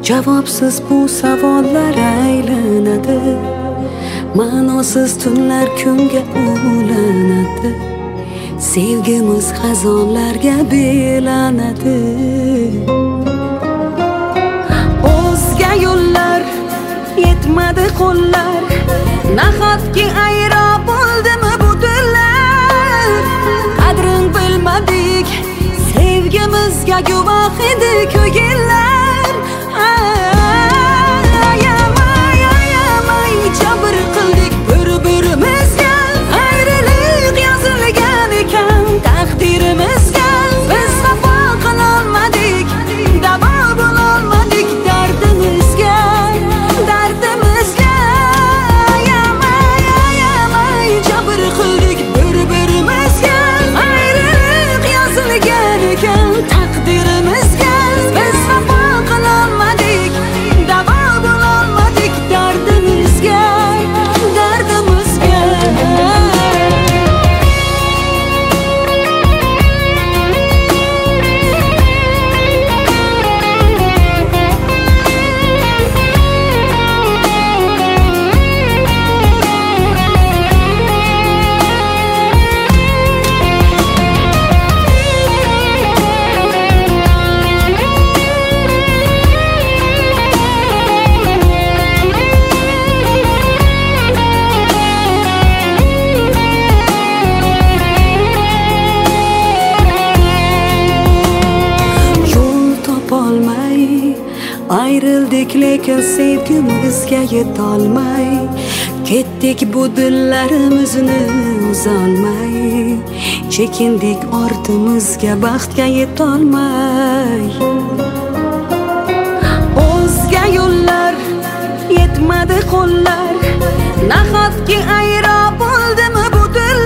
Javobsiz bu savollar aylanadi, ma'nosiz tunlar kunga ulanadi. Sevgimiz xazonlarga belanadi. O'zga yo'llar yetmadi qo'llar, nahotki ayro bo'ldimi bu dillar? Qadring bilmadik, sevgimizga guvoh edi ko'ngillar. Ayamay jabr qildik bir-birimizga, ayriliq yozilgan ekan taqdirimizga. Biz vafo qilolmadik, davo bo'lolmadik dardimizga. Ayamay jabr qildik bir-birimizga, ayriliq yozilgan ekan taqdirimizga. Biz vafo qilolmadik, davo bo'lolmadik dardimizga. Ayrıldık lekin sevgimizga yetolmay, ketdik bu dillarimizni uzolmay. Chekindik ortimizga baxtga yetolmay. O'zga yo'llar yetmadi qo'llar, nahotki ayro bo'ldimi bu dillar?